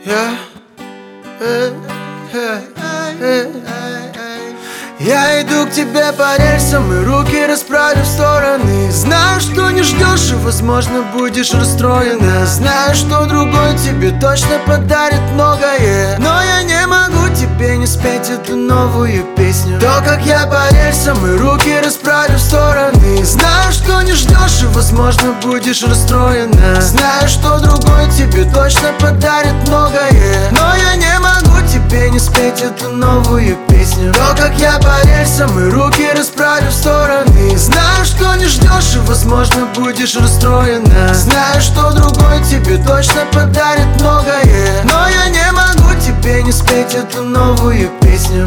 Я иду к тебе по рельсам и руки расправлю в стороны. Знаю, что не ждешь и, возможно, будешь расстроена. Знаю, что другой тебе точно подарит многое, но я не могу тебе не спеть эту новую песню. То, как я по рельсам и руки расправлю в стороны. Знаю, что не ждешь и, возможно, будешь расстроена. Знаю, что другой тебе точно подарит многое, но я не могу тебе не спеть эту новую песню. То, как я по рельсам и руки расправлю в стороны. Знаю, что не ждешь и, возможно, будешь расстроена. Знаю, что другой тебе точно подарит многое, но я не могу тебе не спеть эту новую песню.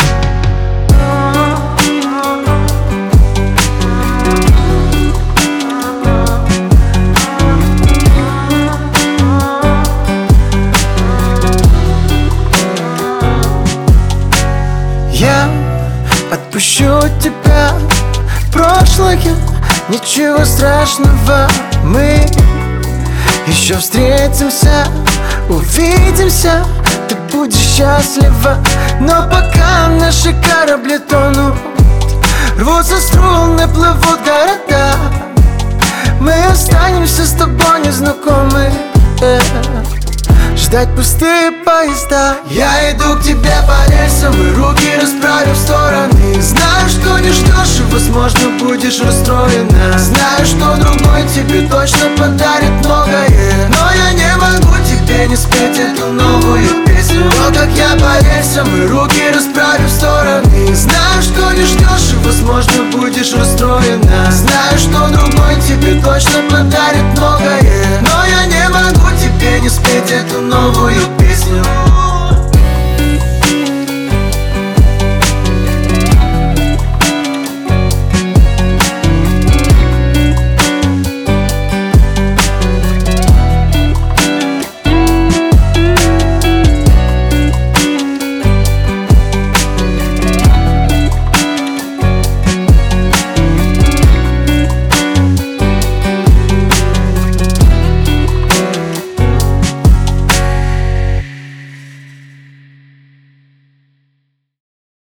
Я отпущу тебя в прошлое, ничего страшного. Мы еще встретимся, увидимся, ты будешь счастлива. Но пока наши корабли тонут, рвутся струны, плывут города, мы останемся с тобой незнакомы. Ждать пустые поезда. Я иду к тебе по рельсам и руки расправлю в стороны. Знаю, что не ждешь и, возможно, будешь расстроена. Знаю, что другой тебе точно подарит многое, но я не могу тебе не спеть эту новую песню. То, как я по рельсам и руки расправлю в стороны. Знаю, что не ждешь и, возможно, будешь расстроена. Знаю, что другой тебе точно подарит